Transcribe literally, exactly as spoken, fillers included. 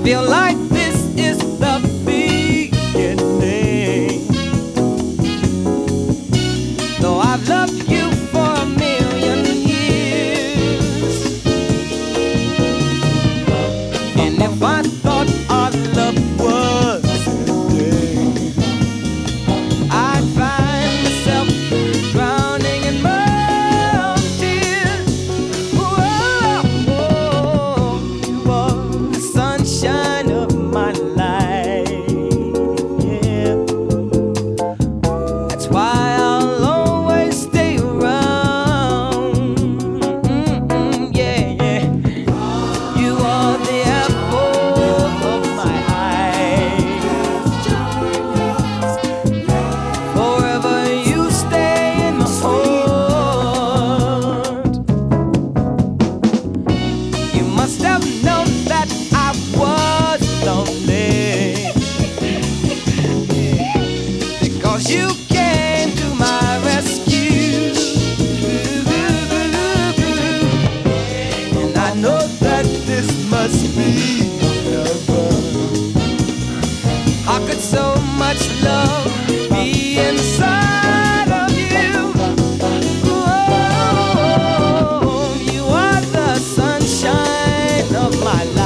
feel like this is the beginning. Though I've loved you for a million years, and if I thought our love was ending, I'd find myself drowning in my tears. Whoa, whoa, you are the sunshine of my life. Yeah, that's why I'll always stay around. Mm-mm, yeah, yeah. You are the apple of my eye. Forever you stay in my heart. You must have known that I was lonely, because you came to my rescue. And I know that this must be heaven. How could so much love be inside of you? Oh, you are the sunshine of my life.